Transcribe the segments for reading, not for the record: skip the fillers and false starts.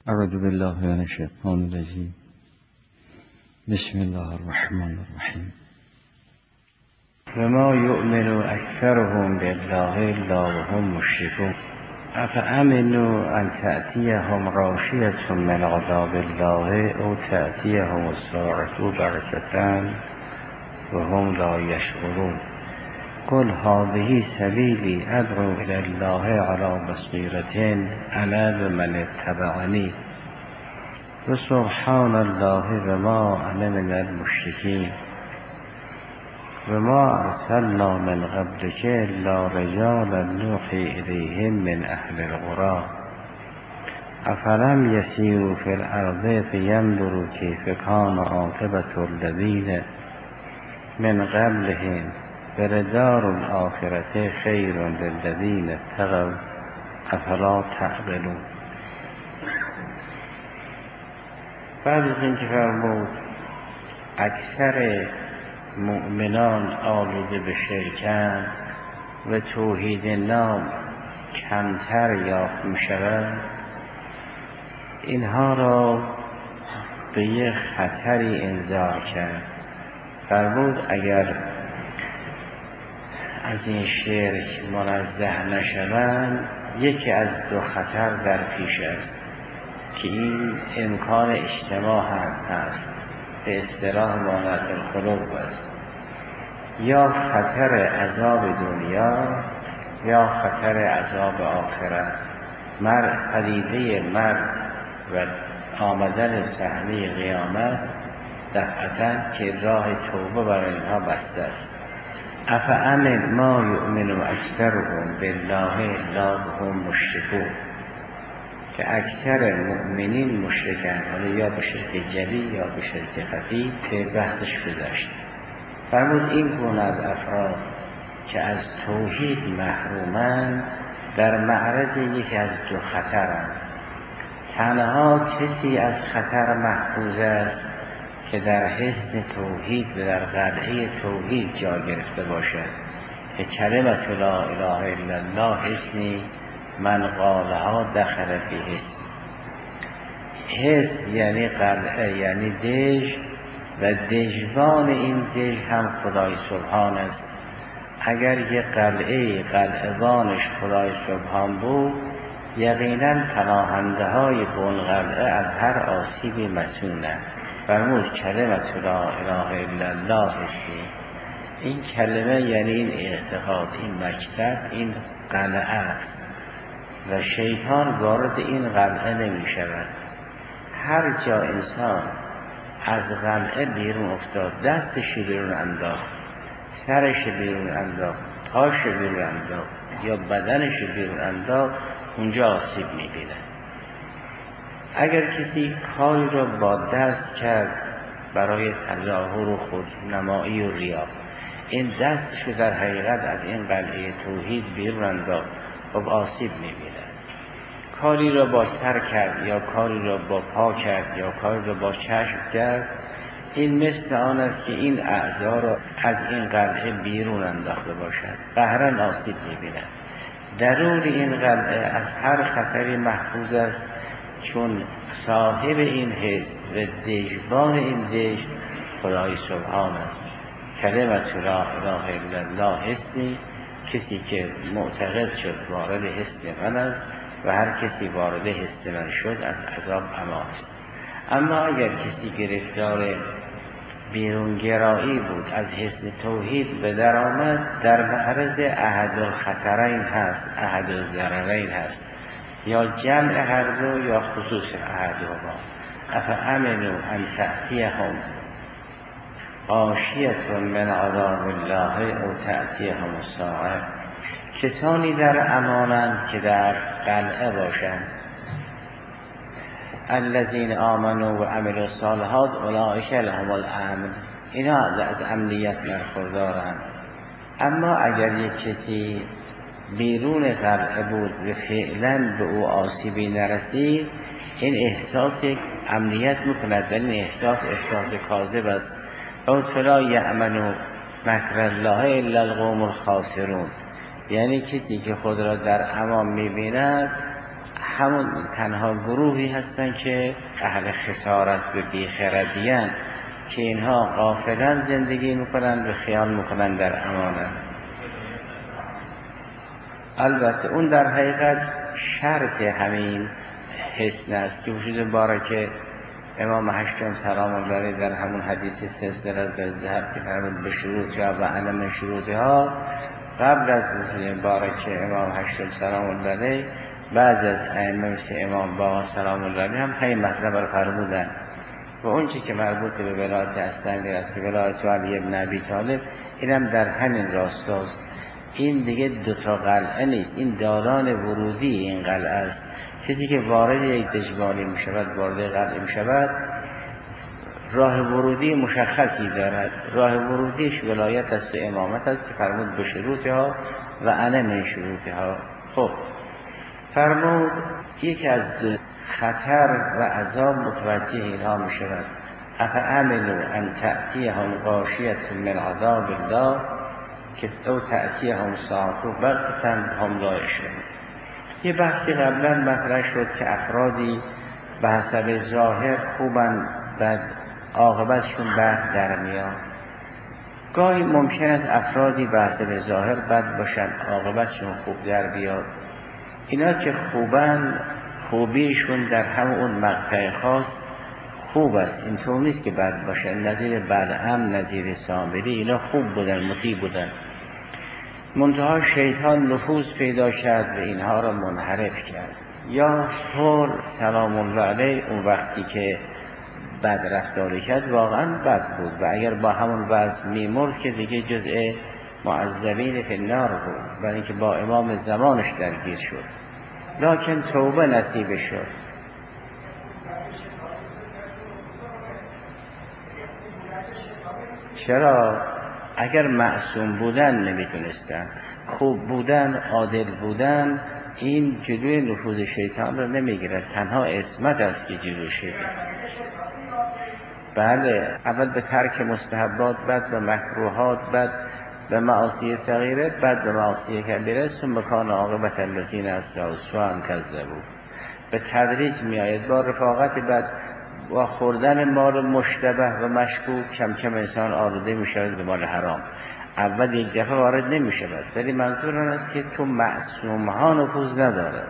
اعوذ بالله من الشیطان الرجیم. بسم الله الرحمن الرحیم. وما یؤمن اکثرهم بالله الا وهم مشرکون افامنوا ان تأتیهم غاشیة من عذاب الله او تأتیهم الساعة بغتة وهم لا یشعرون. قل هذه سبیلی ادعو الی الله علی بصیرة انا ومن اتبعنی و سبحان الله و ما انا من المشرکین و ما ارسلنا من قبلک الا رجالا نوحی الیهم من اهل القری افلم یسیروا فی الارض فینظروا کیف کان عاقبة الذین من قبلهم ولدار الآخرة خیر للذین اتقوا افلا تعقلون. بعد از اینکه فرمود اکثر مؤمنان آلوده به شرکند و توحید نام کمتر یافت می شود، اینها را به یک خطری انذار کرد. فرمود اگر از این شرک منزه نشوند یکی از دو خطر در پیش است که این امکان اجتماع هم هست، به اصطلاح مانعت الخلق است، یا خطر عذاب دنیا یا خطر عذاب آخرت. پدیده مرگ و آمدن صحنه قیامت دفعتا که راه توبه برای اینها بسته است. افامن ما یؤمن اکثرهم بالله الا وهم مشرکون، که اکثر مؤمنین مشرکند، حالا یا به شرک جلی یا به شرک خفی که بحثش گذشت. فرمود این گونه از افراد که از توحید محرومند در معرض یکی از دو خطرند. تنها کسی از خطر محفوظ است که در حصن توحید و در قلعه توحید جا گرفته باشد که کلمت لا اله الا الله حصنی من قالها دخل فی حصن. حصن یعنی قلعه، یعنی دژ، و دژبان این دژ هم خدای سبحان است. اگر یه قلعه‌بانش خدای سبحان بود، یقینا پناهنده های بون قلعه از هر آسیبی مسئولند. فرمود کلمت لا اله الا الله حصنی. این کلمه یعنی این اعتقاد، این مکتب، این قلعه است و شیطان وارد این قلعه نمی شود. هر جا انسان از قلعه بیرون افتاد، دستش بیرون انداخت، سرش بیرون انداخت، پاش بیرون انداخت یا بدنش بیرون انداخت، اونجا آسیب می بیند. اگر کسی کاری را با دست کرد برای تظاهر و خودنمایی و ریا، این دستشو در حقیقت از این قلعه توحید بیرون انداخت، خب آسیب می‌بیند. کاری را با سر کرد یا کاری را با پا کرد یا کاری را با چشم کرد، این مثل آن است که این اعضا را از این قلعه بیرون انداخته باشد، قهرا آسیب می‌بیند. درون این قلعه از هر خطری محفوظ است، چون صاحب این حس و دژبان این دژ خدای سبحان است. کلمت لا اله الا الله حصنی، کسی که معتقد شد وارد حصن من است و هر کسی وارد حصن من شد از عذاب امان است. اما اگر کسی گرفتار بیرونگرایی بود، از حصن توحید به در آمد، در معرض احد الخطرین هست، احد الضررین هست، یا جمع هر دو یا خصوص احدهما. افامنوا ان تأتیهم غاشیة من عذاب الله او تأتیهم الساعة. کسانی در امانند که در قلعه باشند. الذین آمنوا و عملوا الصالحات اولئک لهم الامن، اینا از امنیت برخوردارند. اما اگر یک کسی بیرون قلعه بود و فعلا به او آسیبی نرسید، این احساس امنیت میکند، در این احساس کاذب است. او فلا یأمن مکر الله الا القوم الخاسرون، یعنی کسی که خود را در امان میبیند همون تنها گروهی هستن که اهل خسارت به بیخردیان که اینها غافلا زندگی میکنن و خیال میکنن در امانت. البته اون در حقیقت شرط همین حسن است که وجود بارک امام هشتم سلام الله علیه در همون حدیث سلسله از ذهب که فرمود به شروطها و علم شروطها، قبل از وجود بارک امام هشتم سلام الله علیه بعضی از ائمه مثل امام باقر سلام الله علیه هم همین مطلب رو فرمودن. و اون چی که مربوط به ولایت اسلمی است که ولایت علی ابن ابی طالب، اینم در همین راستاست. این دیگه دوتا قلعه نیست، این دالان ورودی این قلعه است. کسی که وارد یک دژبانی می شود، وارد قلعه می شود، راه ورودی مشخصی دارد. راه ورودیش ولایت است و امامت است که فرمود به شروطها و انا من شروطها. خب فرمود یکی از خطر و عذاب متوجه اینها می شود. افامنوا ان تأتیهم غاشیة من عذاب الله که او تأتیهم ساعة بغتة هم لا یشعرون. یه بحثی قبلا مطرح شد که افرادی به حسب ظاهر خوبن، بعد عاقبتشون بد در میاد. گاهی ممکن است افرادی به حسب ظاهر بد باشن، عاقبتشون خوب در بیاد. اینا که خوبن، خوبیشون در همون مقطع خاص خوب است، اینطور نیست که بد باشن. نظیر بلعم، نظیر سامری، اینا خوب بودن، مطیع بودن. منتها شیطان نفوذ پیدا کرد و اینها را منحرف کرد. یا طور سلام الله علیه اون وقتی که بد رفتاری کرد واقعا بد بود و اگر با همون وضع میمرد که دیگه جزء معذبین فی النار بود، برای اینکه با امام زمانش درگیر شد. لکن توبه نصیب شد. چرا؟ اگر معصوم بودن نمیتونستن، خوب بودن، عادل بودن، این جلوی نفوذ شیطان رو نمیگیرد. تنها عصمت است که جلوی شیطان. بله، اول به ترک مستحبات، بعد به مکروهات، بعد به معاصی صغیره، بعد به معاصی کبیره، ثم کان عاقبت الذین استعصوا کذبوا. به تدریج میآید. با رفاقت، بعد با خوردن مال مشتبه و مشکوک کم کم انسان آلوده می شود به مال حرام. اول یک دفعه وارد نمی شود، ولی منظور آن است که تو معصوم ها نفوذ ندارد،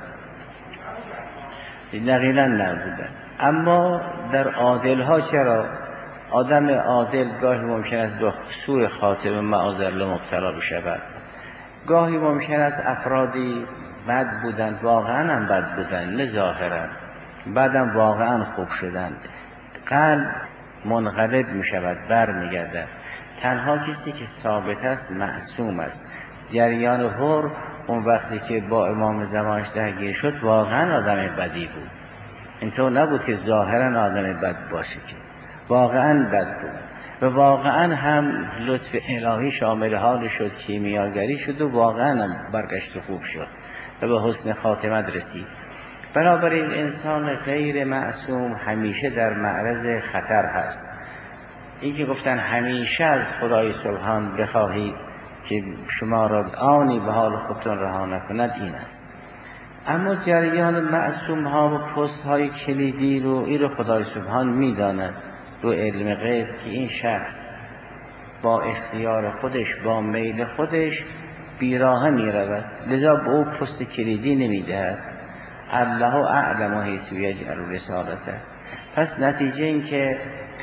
نقیلا نبودن. اما در عادل ها چرا؟ آدم عادل گاهی ممکن است به سوء خاتمه معاذالله مبتلا بشود. گاهی ممکن است افرادی بد بودند، واقعا هم بد بودند، نه ظاهرا، بعدم واقعا خوب شدند. قلب منقلب می شود، بر می گردد. تنها کسی که ثابت است معصوم است. جریان هور اون وقتی که با امام زمانش درگیر شد واقعا آدم بدی بود، اینطور نبود که ظاهرا آدم بد باشه، که واقعا بد بود و واقعا هم لطف الهی شامل حال شد، کیمیاگری شد و واقعا هم برگشت خوب شد و به حسن خاتمت رسید. بنابراین انسان غیر معصوم همیشه در معرض خطر هست. این که گفتن همیشه از خدای سبحان بخواهید که شما را آنی به حال خودتون رها نکند، این است. اما جریان معصوم ها و پست های کلیدی رو این رو خدای سبحان میداند رو علم غیب که این شخص با اختیار خودش، با میل خودش بیراه می رود، لذا به او پست کلیدی نمیدهد. الله اعلم حیث یجعل رسالته. پس نتیجه این که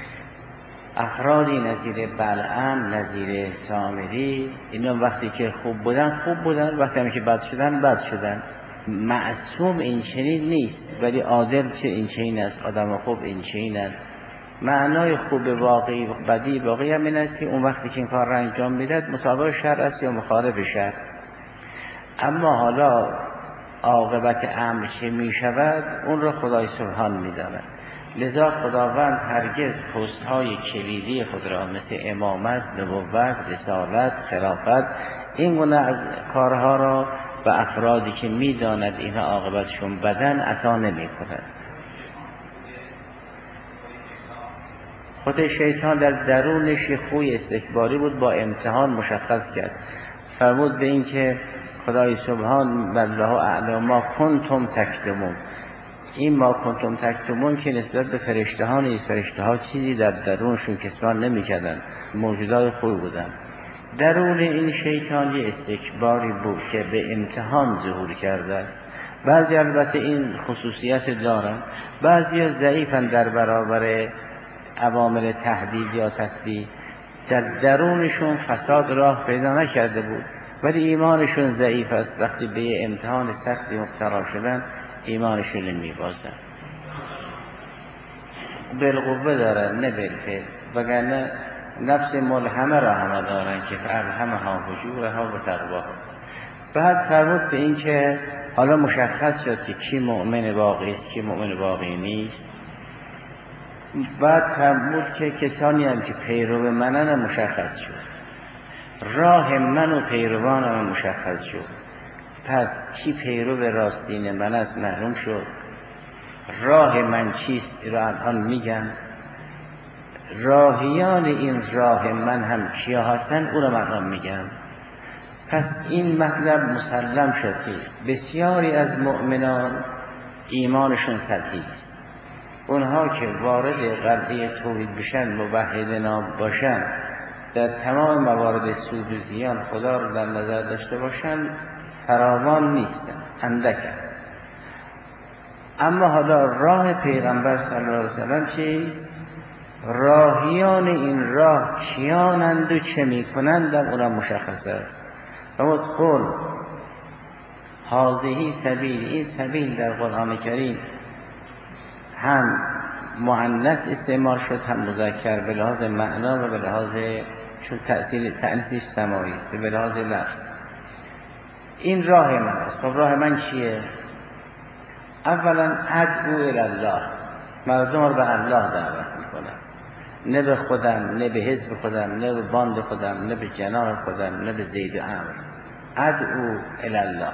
افرادی نظیر بلعم، نظیر سامری، اینا وقتی که خوب بودن خوب بودن، وقتی که بد شدن بد شدن. معصوم این چنین نیست، ولی عادل چه این چنین است، آدم خوب این چنین است. معنای خوب واقعی و بدی واقعی هم این است که اون وقتی که این کار را انجام میدهد مطابق شرع است یا مخالف شرع. اما حالا عاقبت امر چه می شود اون را خدای سبحان می داند. لذا خداوند هرگز پست های کلیدی خود را مثل امامت، نبوت، رسالت، خلافت، این گونه از کارها را به افرادی که می داند اینها عاقبتشون بدن عطا نمی کند. خود شیطان در درونش خوی استکباری بود، با امتحان مشخص کرد. فرمود به این که خدای سبحان والله اعلم ما کنتم تکتمون، این ما کنتم تکتمون که نسبت به فرشته ها نیست. فرشته ها چیزی در درونشون کسمان نمی کردن، موجودات خوب بودن. درون این شیطان یه استکباری بود که به امتحان ظهور کرده است. بعضی البته این خصوصیت دارن، بعضی ضعیفن در برابر عوامل تهدید یا تثبیت. در درونشون فساد راه پیدا نکرده بود ولی ایمانشون ضعیف است. وقتی به امتحان سختی مبتلا شدن ایمانشون میبازن. بالقوه دارن نه بالفعل، وگرنه نفس ملهمه را همه دارن که فالهمها فجورها و تقواها. بعد فرمود به این که حالا مشخص شد که کی مؤمن واقعی است کی مؤمن واقعی نیست. بعد فرمود که کسانی هم که پیرو منن مشخص شد، راه من و پیروانم مشخص شد. پس کی پیرو راستین من است معلوم شد. راه من چیست را الان میگم. راهیان این راه من هم کیا هستن اون رو من میگم. پس این مطلب مسلم شد که بسیاری از مؤمنان ایمانشون سطحی است. اونها که وارد قلعه توحید بشن، موحدنا باشن، در تمام موارد سود و زیان خدا رو در نظر داشته باشن فراوان نیستن، اندکن. اما حالا راه پیغمبر صلی الله علیه وسلم چیست؟ راهیان این راه کیانند و چه میکنند اونا مشخص است. اما قول هذه سبیل، این سبیل در قرآن کریم هم مؤنث استعمال شد هم مذکر، به لحاظ معنا و به لحاظ چون تأنیثش سماعی است، به لحاظ لفظ. این راه من است. خب راه من چیه؟ اولا ادعو الی الله، مردم رو به الله دعوت میکنم، نه به خودم، نه به حزب خودم، نه به باند خودم، نه به جناح خودم، نه به زید و عمرو. ادعو الی الله،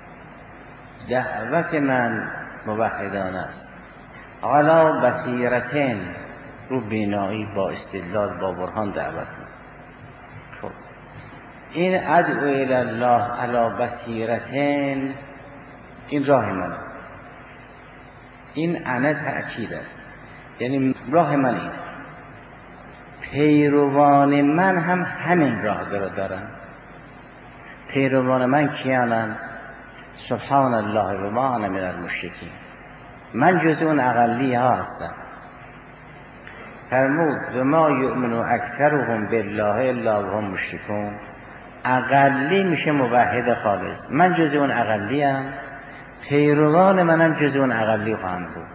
دعوت من موحدان است. علی بصیرتین، رو بینایی، با استدلال، با برهان دعوت کنم. خب این ادعو الی الله علی بصیرتین، این راه من، این انا تأکید است، یعنی راه من اینه. پیروان من هم همین راه دارن. پیروان من کیانن؟ سبحان الله و ما انا من المشرکین، من جز اون اقلی ها هستم. فرمود و ما یؤمن اکثرهم بالله الا وهم مشرکون. اقلی میشه موحد خالص، من جز اون اقلی ام، پیروان منم جز اون اقلی خواهند بود.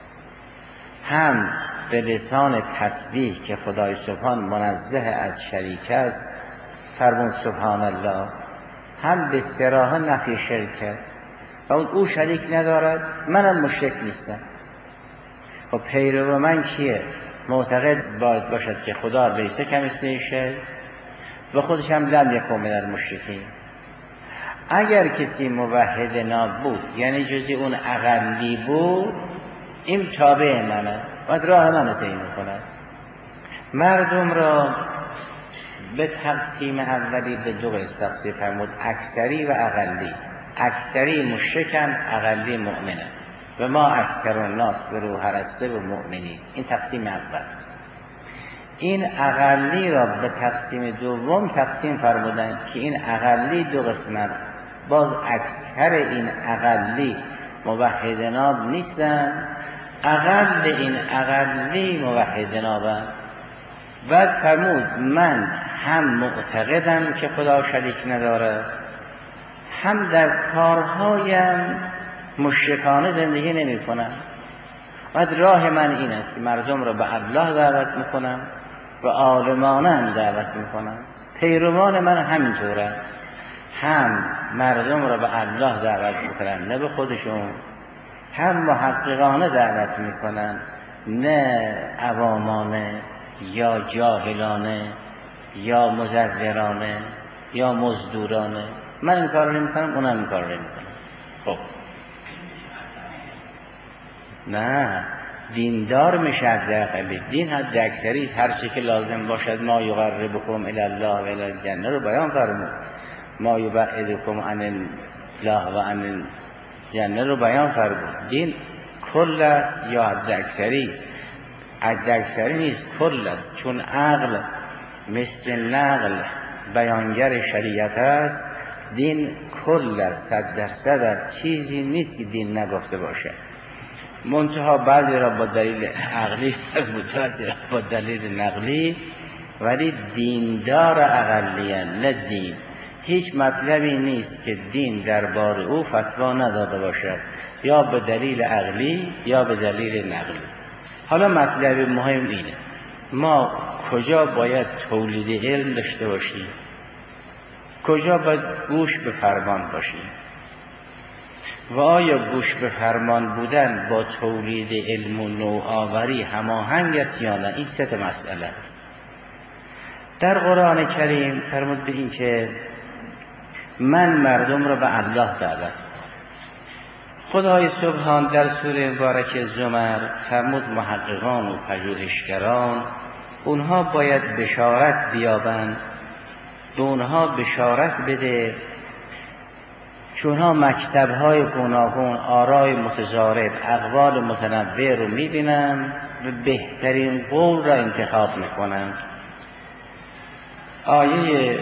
هم به لسان تسبیح که خدای سبحان منزه از شریک است فرمود سبحان الله، هم به صراحه نفی شرک و او شریک ندارد، منم مشرک نیستم. خب پیرو من کیه؟ معتقد باید باشد که خدا لیس کمثله شیء و خودش هم لم یکن من المشرکین. اگر کسی موحد نابود یعنی جزی اون اقلی بود، این تابع منه و راه منو طی می‌کند. مردم را به تقسیم اولی به دو قسم تقسیم فرمود، اکثری و اقلی. اکثری مشرکن، اقلی مؤمنن. و ما اکثر الناس به روح هرسته و مؤمنین. این تقسیم اول. این اقلی را به تقسیم دوم تقسیم فرمودن که این اقلی دو قسمن. باز اکثر این اقلی موحد ناب نیستن، اقل این اقلی موحد نابن. بعد فرمود من هم معتقدم که خدا شریک نداره، هم در کارهایم مشرکانه زندگی نمی کنم. بعد راه من این است که مردم را به الله دعوت میکنم و عالمانه هم دعوت میکنم. پیروان من همینطوره، هم مردم را به الله دعوت میکنن نه به خودشون، هم محققانه دعوت میکنن نه عوامانه یا جاهلانه یا مزورانه یا مزدورانه. من این کار رو نمیکنم، اونم این کار رو نمیکنم. خب نه، دیندار میشه حد اقلی. دین حد اکثری است، هر چی که لازم باشد ما یقربکم الی الله و الی الجنه رو بیان فرمود، ما یبعدکم عن الله و عن الجنه رو بیان فرمود. دین کل است یا حد اکثری است؟ حد اکثری نیست، کل است. چون عقل مثل نقل بیانگر شریعت است، دین کل است، 100% است، چیزی نیست که دین نگفته باشه. منتها بعضی را با دلیل عقلی بود، بعضی را با دلیل نقلی، ولی دیندار اقلیه نه دین. هیچ مطلبی نیست که دین درباره او فتوا نداده باشد، یا به دلیل عقلی یا به دلیل نقلی. حالا مطلب مهم اینه، ما کجا باید تولید علم داشته باشیم، کجا باید گوش به فرمان باشیم، و آیا گوش به فرمان بودن با تولید علم و نوآوری هماهنگ است یا نه؟ این سه مسئله است. در قرآن کریم فرمود به این که من مردم را به الله دعوت. خدای سبحان در سوره مبارکه زمر فرمود محققان و پژوهشگران اونها باید بشارت بیابند، به اونها بشارت بده که اونها مکتب‌های گوناگون، آرای متضارب، اقوال متنوع رو می‌بینن و بهترین قول را انتخاب می‌کنن. آیه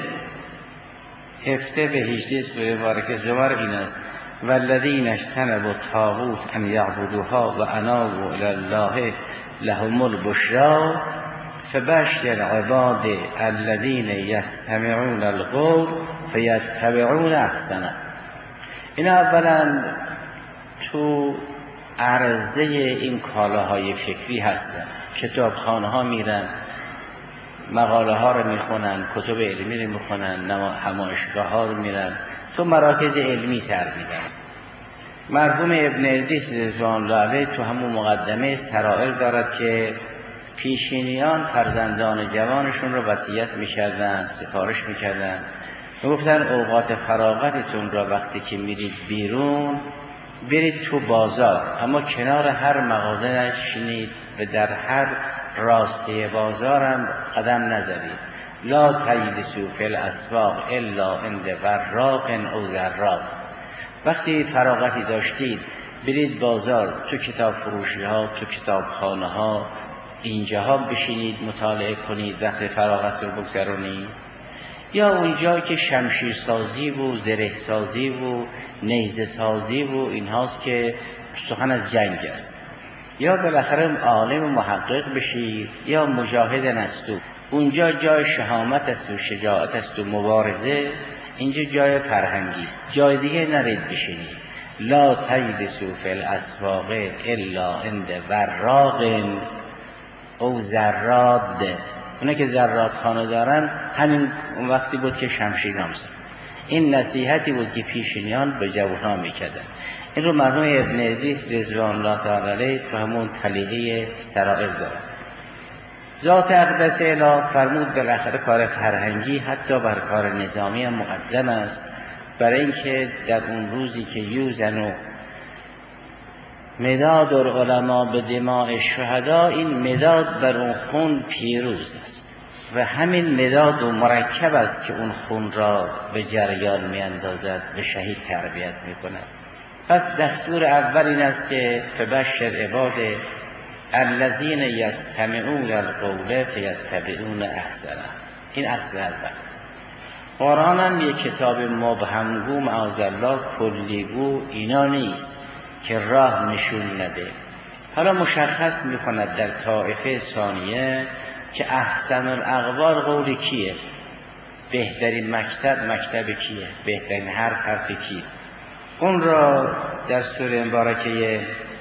17 به 18 سوره مبارکه زمر این است: والذین اجتنبوا الطاغوت ان یعبدوها و انابوا الی الله لهم البشری فبشر عباد الذین یستمعون القول فیتبعون احسنه. این اولا تو عرضه این کالاهای فکری هستن. کتابخانه ها میرن، مقاله ها رو میخونن، کتب علمی رو میخونن، همایشگاه ها رو میرن، تو مراکز علمی سر میزنن. مرحوم ابن ادریس رضوان الله علیه تو همون مقدمه سرائر دارد که پیشینیان فرزندان جوانشون رو وصیت میکردن، سفارش میکردن، میگفتن اوقات فراغتتون را وقتی که میرید بیرون برید تو بازار، اما کنار هر مغازه نشینید و در هر راسته بازارم قدم نزدید. لا تجلسوا فی الاسواق الا عند براق او زراق. وقتی فراغتی داشتید برید بازار، تو کتاب فروشی ها، تو کتابخانه ها، اینجاها بشینید مطالعه کنید، وقت فراغت رو بگذرونید. یا اونجا که شمشیر سازی و زره سازی و نیزه سازی و اینهاست که سخن از جنگ است. یا بالاخره عالم محقق بشید یا مجاهد نستو، اونجا جای شهامت است و شجاعت است و مبارزه، اینجا جای فرهنگی است، جای دیگه نرید بشینید. لا تجلسوا فی الاسواق الا عند براق او زراد. اونا که زراد خانه دارن همین اون وقتی بود که شمشیر نامزد. این نصیحتی بود که پیشینیان به جوانان میکردن. این رو مرحوم ابن ادریس رضوان الله تعالی علیه تو همون طلیعه سرائر داره. ذات اقدس اله فرمود بالاخره کار فرهنگی حتی بر کار نظامی هم مقدم است، برای اینکه در اون روزی که یوزن و مداد العلماء به دماء شهدا، این مداد بر اون خون پیروز است و همین مداد و مرکب است که اون خون را به جریان می اندازد، به شهید تربیت می کند. پس دستور اول این است که فبشر عباد الذین یستمعون القول فیتبعون احسنه. این اصل اول. قرآن هم یک کتاب مبهمگو معاذالله کلیگو اینا نیست که راه نشون نده. حالا مشخص می‌کند در طائفه ثانیه که احسن الاقوال قول کیه، بهترین مکتب کیه، بهترین حرف کیه. اون را در سوره مبارکه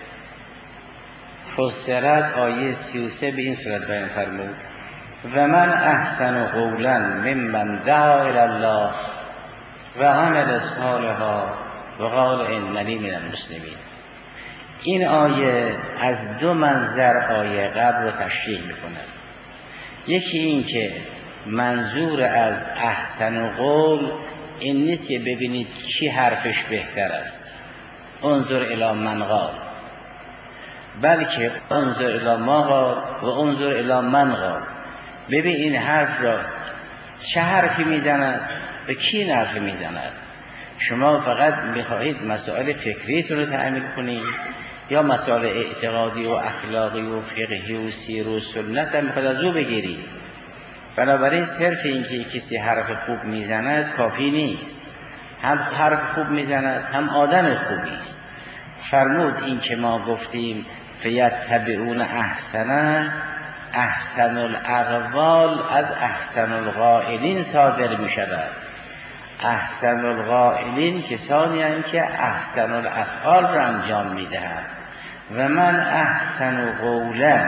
فصلت آیه 33 به این صورت بیان فرمود: و من احسن قولا ممن دعا الی الله و عمل صالحا و قال اننی من المسلمین. این آیه از دو منظر آیه قبل رو تشریح می‌کند. یکی این که منظور از احسن قول این نیست که ببینید کی حرفش بهتر است، انظر الی من قال، بلکه انظر الی ما قال و انظر الی من قال. ببین این حرف را چه حرفی میزند و کی این حرفی میزند. شما فقط میخواهید مسائل فکریتون رو تعمیل کنید یا مسائل اعتقادی و اخلاقی و فقهی و سیر و سنت هم میخواد از او بگیری. بنابراین صرف اینکه کسی حرف خوب میزند کافی نیست، هم حرف خوب میزند هم آدم خوبی است. فرمود این که ما گفتیم فیتبعون احسنه، احسن الاقوال از احسن القائلین صادر می شود. احسن القائلین کسانی هستند که احسن الافعال را انجام می دهند. و من احسن قولا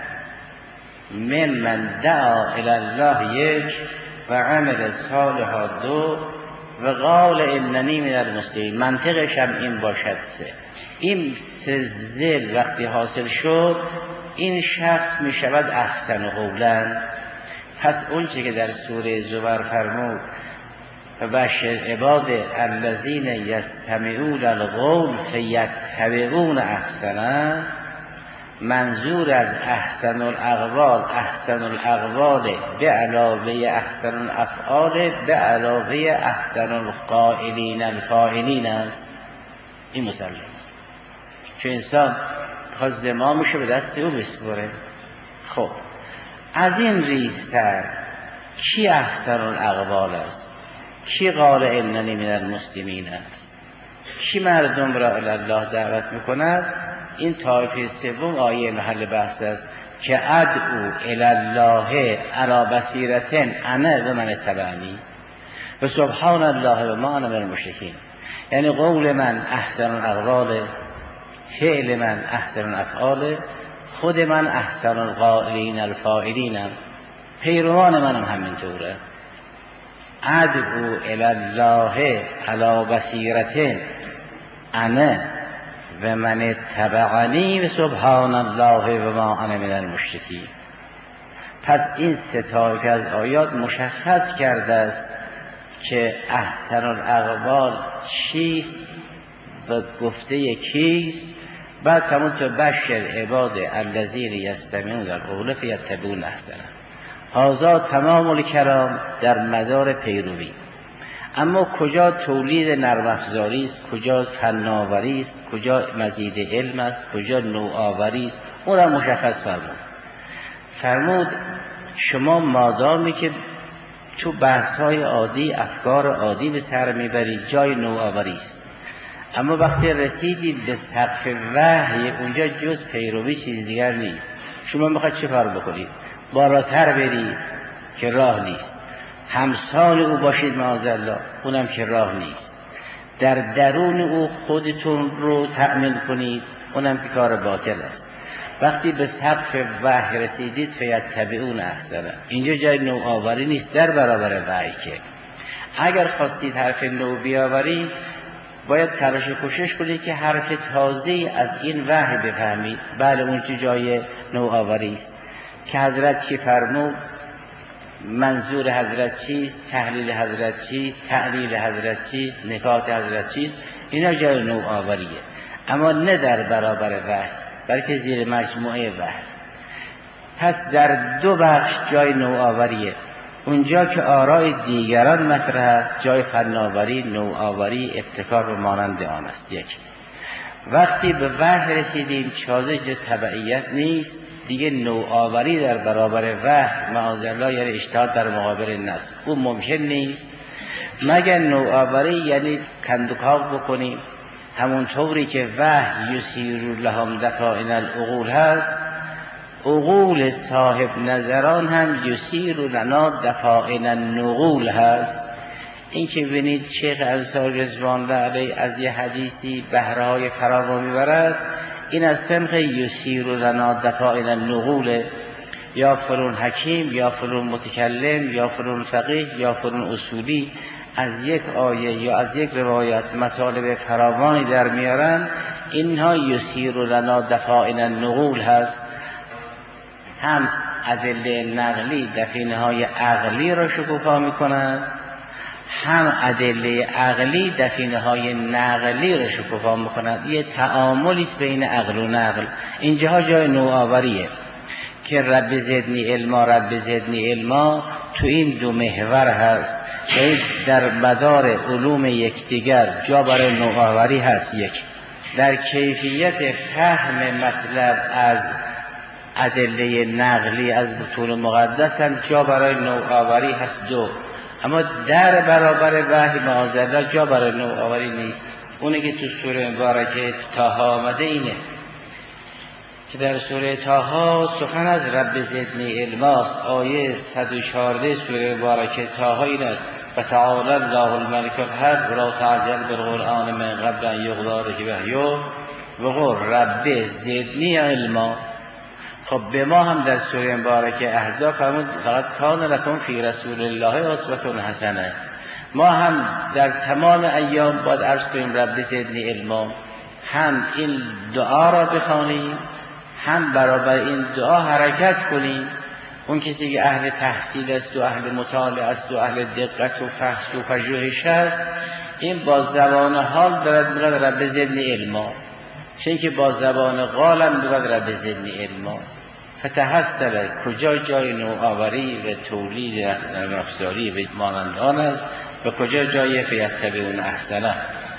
من دعا الی الله یک و عمل صالحا دو و قال اننی من المسلمین. منطقش هم این باشد سه. این سه ذیل وقتی حاصل شد این شخص می شود احسن قولا. پس اون چه که در سوره زمر فرمود فبشر عباد الذین یستمعون القول فیتبعون احسنه، منظور از احسن الاقوال احسن الاقوال به علاوه احسن الافعال به علاوه احسن القائلین الفاعلین است. این مثلث چون انسان خواهد زمامشو به دست او بسپره. خب از این ریزتر کی احسن الاقوال است؟ کی قال اننی من المسلمین است؟ کی مردم را الی الله دعوت میکند؟ این طایفه سوم آیه محل بحث است که ادعو الی الله علی بصیرة انا و من اتبعنی و سبحان الله و ما انا من المشرکین. یعنی قول من احسن الاقوال، فعل من احسن الافعال، خود من احسن القائلین الفاعلینم، پیروان منم همینطوره. ادعو الی الله علی بصیرة انا و من اتبعنی و سبحان الله و ما انا من المشرکین. پس این سه طایفه از آیات مشخص کرده است که احسن الاقوال چیست و گفته کیست. بعد فرمود تو بشر عباد الذین یستمعون القول فیتبعون احسنه. هذا تمام الکلام در مدار پیروی. اما کجا تولید نرم افزاری است، کجا فناوری است، کجا مزید علم است، کجا نوآوری است، اون را مشخص فرمود شما مادامی که تو بحث‌های عادی افکار عادی به سر میبرید جای نوآوری است، اما وقتی رسیدید به سقف وحی اونجا جز پیروی چیز دیگر نیست. شما میخواید چه کار بکنید؟ بالاتر برید که راه نیست، همسال او باشید معاذالله، اونم که راه نیست، در درون او خودتون رو تأمین کنید، اونم که کار باطل است. وقتی به سقف وحی رسیدید فیتبعون احسنه، اینجا جای نوآوری نیست در برابر وحی. که اگر خواستید حرف نو بیاورید باید تلاش کوشش کنید که حرف تازه از این وحی بفهمید. بله اون چه جای نوآوری است که حضرت چی فرمود، منظور حضرت چیست، تحلیل حضرت چیست، تعلیل حضرت چیست، نکات حضرت چیست، اینا جای نوآوریه، اما نه در برابر وحی بلکه زیر مجموعه وحی. پس در دو بخش جای نوآوریه. اونجا که آراء دیگران مطرح است جای فناوری، نوآوری، ابتکار و مانند آن است. یک وقتی به وحی رسیدیم تازه جز تبعیت نیست دیگه، نوآوری در برابر وحی معاذالله یعنی اجتهاد در مقابل نص، او ممکن نیست مگر نوآوری یعنی کندوکاو بکنیم همون طوری که وحی یسیر لهم دفائن العقول هست، عقول صاحب نظران هم یسیر لنا دفائن النقول هست. این که ببینید شیخ انصاری رضوان الله علیه از یه حدیثی بهرهای فراوان میبرد، این از سمخ یسیر لنا دفائن النقول، یا فلان حکیم یا فلان متکلم یا فلان فقیه یا فلان اصولی از یک آیه یا از یک روایت مطالب فراوانی در میارن، اینها یسیر لنا دفائن النقول هست. هم ادله نقلی دفینه‌های عقلی را شکوفا میکنند، هم ادله عقلی دفینه‌های نقلی را شکوفا میکنند. یه تعاملی است بین عقل و نقل. اینجاها جای نوآوریه که رب زدنی علما رب زدنی علما تو این دو محور هست، یعنی در مدار علوم یکدیگر جا برای نوآوری هست. یک در کیفیت فهم مطلب از ادله نقلی از متون مقدس هم جا برای نوآوری هست دو، اما در برابر وحی معاذالله جا برای نوآوری نیست. اونه که تو سوره مبارکه طه آمده اینه که در سوره طه سخن از رب زدنی علماست. آیه 114 سوره مبارکه طه این است: و تعالی الله الملک الحق ولا تعجل بالقرآن من قبل ان یقضی به وحی و قل رب زدنی علما. خب به ما هم در سوره مبارکه احزاب فرمود فقط کان لکم فی رسول الله اسوة حسنه. ما هم در تمام ایام باید عرض کنیم رب زدنی علما، هم این دعا را بخوانیم، هم برابر این دعا حرکت کنیم. اون کسی که اهل تحصیل است و اهل مطالعه است و اهل دقت و فحص و پژوهش است، این با زبان حال دارد میگه رب زدنی علما، چون که با زبان قال هم میگه رب زدنی علما. فتحصل کجا جای نوآوری و تولید رفتاری به مانند آن است و کجا جای فیتبعون احسنه.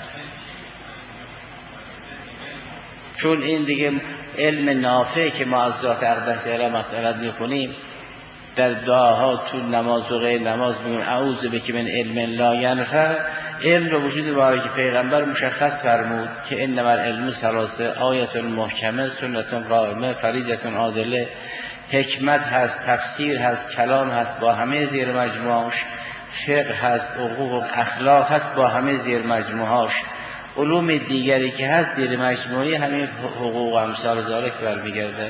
چون این دیگه علم نافع که ما از ذات اقدس را مسئلت میکنیم در دعاها تو نماز و غیر نماز میگیم اعوذ بک من علم لا ینفع. علم رو وجود باره که پیغمبر مشخص فرمود که انما العلم ثلاثه: آیت محکمه، سنت قائمه، فریضه عادله. حکمت هست، تفسیر هست، کلام هست با همه زیر مجموعاش، فقه هست، حقوق و اخلاق هست با همه زیر مجموعاش، علوم دیگری که هست زیر مجموعه همین حقوق و امثال ذالک برمیگرده.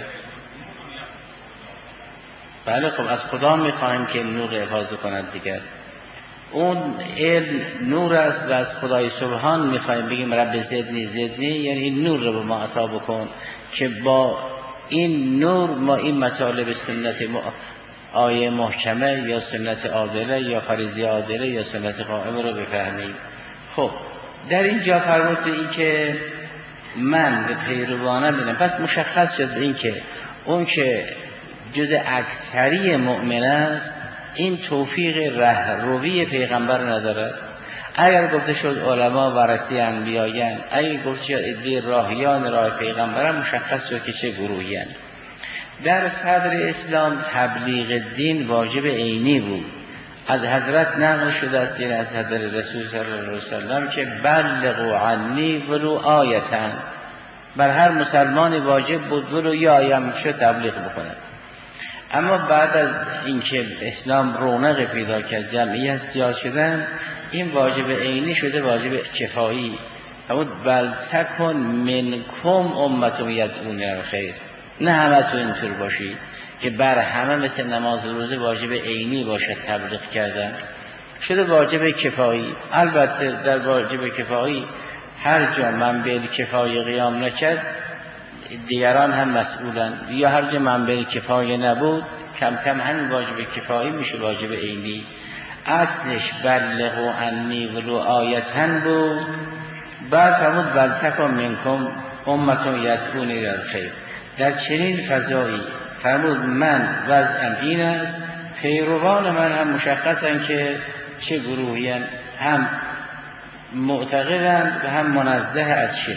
بله خب از خدا میخواهیم که نور حفاظ کند دیگر. اون علم نور است و از خدای سبحان میخواهیم بگیم رب زدنی زدنی، یعنی این نور رو به ما عطا بکن که با این نور ما این مطالب سنت آیه محکمه یا سنت عادله یا فریضه عادله یا سنت قائمه رو بفهمیم. خب در اینجا فرمود به این که من به پیروانه بدم، پس مشخص شد به این که اون که جز اکثری مؤمن است این توفیق رهروی پیغمبر نداره. اگر گفته شد علما ورثه انبیایان، اگر گفته شد ادی راهیان راه پیغمبر، مشخص شد که چه گروهیان. در صدر اسلام تبلیغ دین واجب عینی بود. از حضرت نقل شده است که از حضرت رسول صلی الله علیه وسلم که بلغوا عنی ولو آیتن، بر هر مسلمانی واجب بود ولو یه آیه هم شد تبلیغ بکنه. اما بعد از اینکه اسلام رونق پیدا کرد، جمعیت زیاد شدن، این واجب عینی شده واجب کفایی. اما بل تکن منکم امة یدعون الی الخیر، نه همه تو اینطور باشید که بر همه مثل نماز روزه واجب عینی باشد تبلیغ کردن، شده واجب کفایی. البته در واجب کفایی هر جا منبع کفایه قیام نکرد دیگران هم مسئولن، یا هر جا منبع کفایه نبود کم کم همین واجب کفایی میشه واجب عینی. اصلش بلغوا عنی ولو آیتن بود، بعد فرمود بل تکن منکم امة یدعون الی الخیر. در چنین فضایی فرمود من وضعم این است، پیروان من هم مشخصن که چه گروهیان، هم معتقدن و هم منزه از شرک.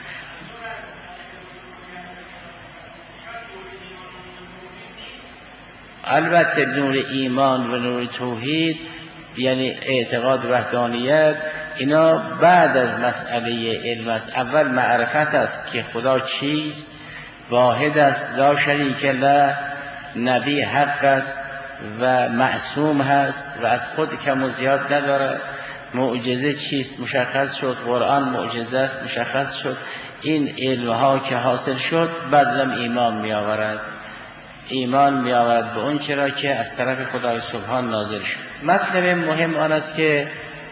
البته نور ایمان و نور توحید یعنی اعتقاد وحدانیت، اینا بعد از مسئله علم است. اول معرفت است که خدا چیست، واحد است، لا شریک له، نبی حق است و معصوم هست و از خود کم و زیاد نداره. معجزه چیست مشخص شد، قرآن معجزه است مشخص شد. این علمها که حاصل شد بعدم ایمان می آورد، ایمان می آورد به اون چرا که از طرف خدای سبحان نازل شد. مطلب مهم آن است که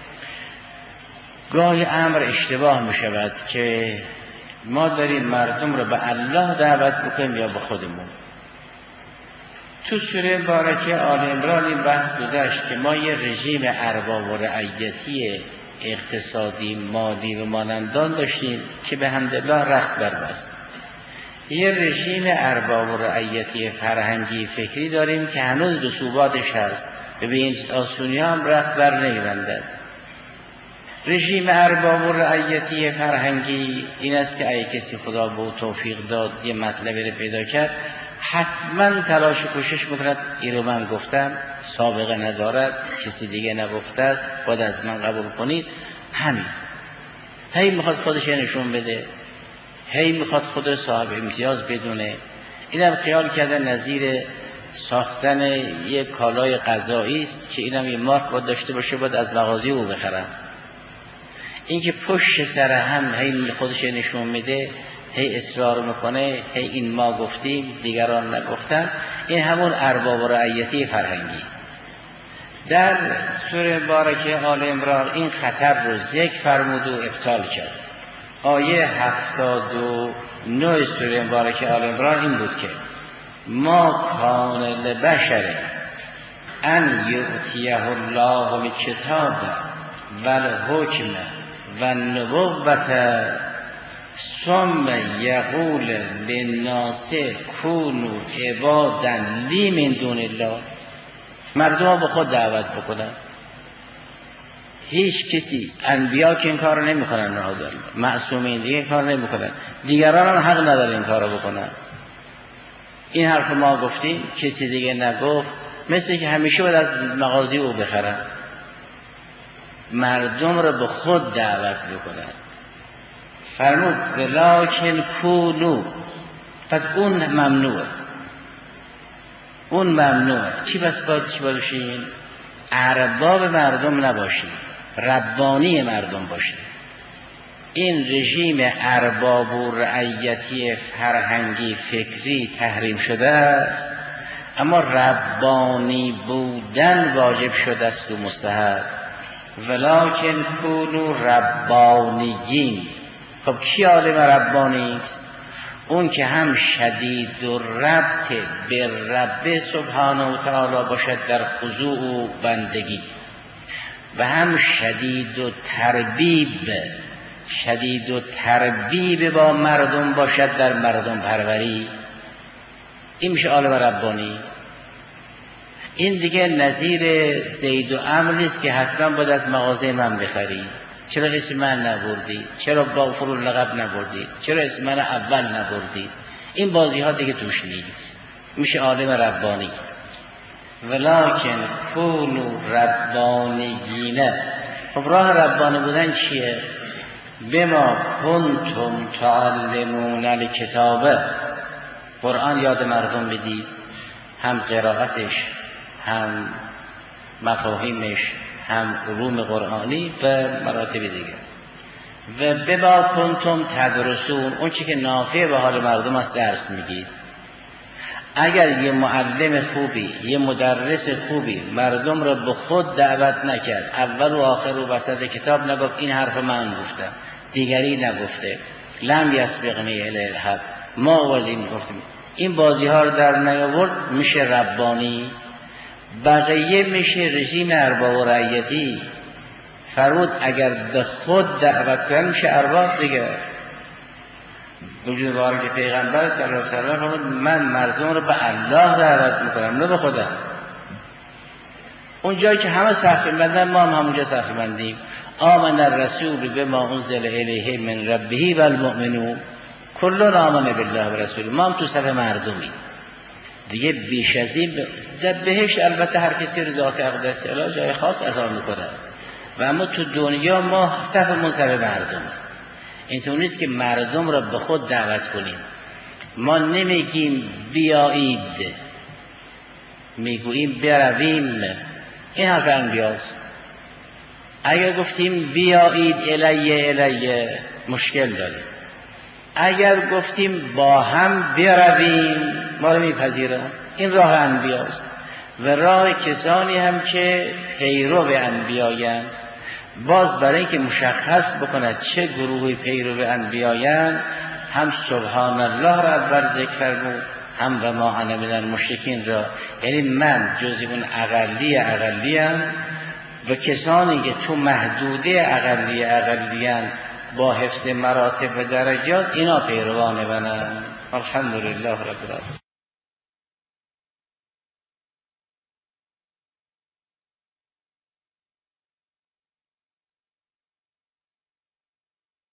گاهی امر اشتباه می شود که ما داریم مردم رو به الله دعوت بکنیم یا به خودمون. تو سوره مبارکه آل عمران این بحث گذشت که ما یه رژیم ارباب و رعیتی اقتصادی مالی و مانندان داشتیم که به حمدالله رخت بربست. یه رژیم ارباب و رعیتی فرهنگی فکری داریم که هنوز رسوباتش هست و به این آسونی هم رخت بر نمی‌بندد. رژیم ارباب و رعیتی فرهنگی این است که اگه کسی خدا به او توفیق داد یه مطلبی رو پیدا کرد حتما تلاش و کوشش میکند این رو من گفتم، سابقه ندارد، کسی دیگه نگفته است، باید از من قبول کنید. همین هی میخواد خودش نشون بده، هی میخواد خود صاحب امتیاز بدونه. اینم خیال کرده نظیر ساختن یک کالای غذایی است که اینم یه مارک باید داشته باشه، باید از مغازه او بخرم. این که پشت سر هم هی خودش نشون میده، هی اصرار میکنه، هی این ما گفتیم دیگران نگفتن، این همون ارباب و رعیتی فرهنگی. در سوره مبارکه آل عمران این خطر رو ذکر فرمود و ابطال کرد. آیه 79 سوره مبارکه آل عمران این بود که ما کان لبشر ان یؤتیه الله الکتاب والحکم والنبوة ثم یقول للناس کونوا عبادا لی من دون الله. مردم ها به خود دعوت بکنن. هیچ کسی، انبیا که این کار رو نمی کنن، معصومین دیگه این کار نمی کنن، دیگران هم حق نداره این کار رو بکنن. این حرف ما گفتیم، کسی دیگه نگفت، مثل که همیشه باید از مغازه او بخرن. مردم رو به خود دعوت بکنن. فرمود ولکن کونو، پس اون ممنوعه، اون ممنوعه. چی بس باشین؟ ارباب مردم نباشین، ربانی مردم باشین. این رژیم ارباب و رعیتی فرهنگی فکری تحریم شده است، اما ربانی بودن واجب شده است و مستحب. ولکن کونوا ربانیین. خب کی عالم ربانی است؟ اون که هم شدید و ربط به رب سبحانه و تعالی باشد در خضوع و بندگی، و هم شدید و تربیب با مردم باشد در مردم پروری. این میشه عالم ربانی. این دیگه نظیر زید و عمرو نیست که حتما باید از مغازه من بخری. چرا اسم من نبردی؟ چرا با فرول لقب نبردی؟ چرا اسم من اول نبردی؟ این بازی ها دیگه توش نیست. میشه عالم ربانی. ولکن کونوا ربانیین. خب راه ربانی بودن چیه؟ بما کنتم تعلمون الکتاب. قرآن یاد مردم بدید، هم قرائتش، هم مفاهیمش، هم علوم قرآنی و مراتب دیگه. و بما کنتم تدرسون، اون چی که نافع به حال مردم است درس میگید. اگر یه معلم خوبی، یه مدرس خوبی مردم را به خود دعوت نکرد، اول و آخر و وسط کتاب نگفت این حرف من گفتم، دیگری نگفته، لم یسبقنی الی الحق، ما آوردیم گفتیم، این بازی ها رو در نیاورد، میشه ربانی. بقیه میشه رژیم ارباب و رعیتی. فرمود اگر به خود دعوت کنن میشه ارباب دیگه. وجود باره که پیغمبر صلی الله علیه و سلم فرمود من مردم رو به الله دعوت میکنم نه به خودم. اون جایی که همه صفحه بندن ما هم همونجا صفحه بندیم. آمن الرسول بما انزل الیه من ربه والمؤمنون کلون آمن بالله و رسول. ما هم تو صفحه مردمی دیگه. بیش از این در بهشت البته هر کسی رو ذات اقدس اله جای خاص عطا میکنه، و اما تو دنیا ما صفحه مردم. اینطور نیست که مردم را به خود دعوت کنیم. ما نمیگیم بیایید، میگوییم برویم. این حرف انبیاست. اگر گفتیم بیایید الیه مشکل داریم. اگر گفتیم با هم برویم ما رو میپذیرن. این راه انبیاست و راه کسانی هم که پیرو انبیایند. باز برای اینکه مشخص بکند چه گروهی پیرو انبیایند، هم سبحان الله را اول ذکر فرمود، هم و ما انا من المشرکین را، یعنی من جزء اون اقلیه‌ام و کسانی که تو محدوده اقلیه‌اند با حفظ مراتب و درجات، اینا پیروان منند. الحمدلله رب العالمین.